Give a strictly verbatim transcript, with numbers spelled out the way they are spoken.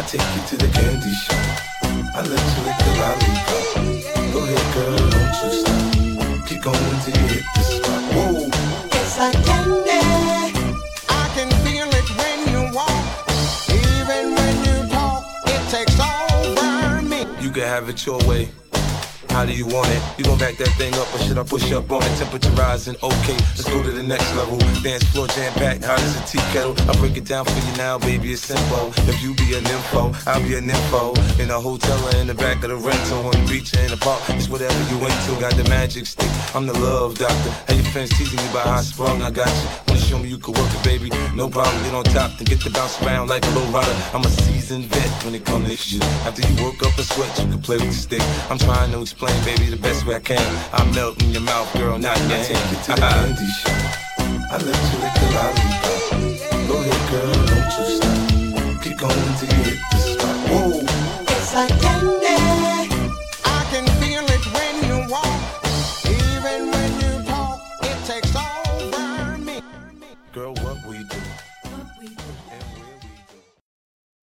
take you to the candy shop. I let you lick the lollipop. Go ahead, girl, don't you stop. Keep going till you hit the spot. Whoa. It's like candy. I can feel it when you walk. Even when you talk, it takes over me. You can have it your way. How do you want it? You gon' back that thing up or should I push up on it? Temperature rising, okay, let's go to the next level. Dance floor jam packed, hot as a tea kettle. I break it down for you now, baby, it's simple. If you be an info, I'll be an info. In a hotel or in the back of the rental, on the beach or in the park, it's whatever you into. Got the magic stick, I'm the love doctor. Hey, your friends teasing you about how I sprung, I got you. Wanna show me you can work it, baby? No problem, get on top, then get to bounce around like a low rider. I'm a seasoned vet when it comes to this shit. After you work up a sweat, you can play with the stick. I'm trying to explain, baby, the best way I can. I melt in your mouth, girl, not in your hand. I take you to the candy shop. I let you lick the lollipop. Go ahead, girl, don't you stop.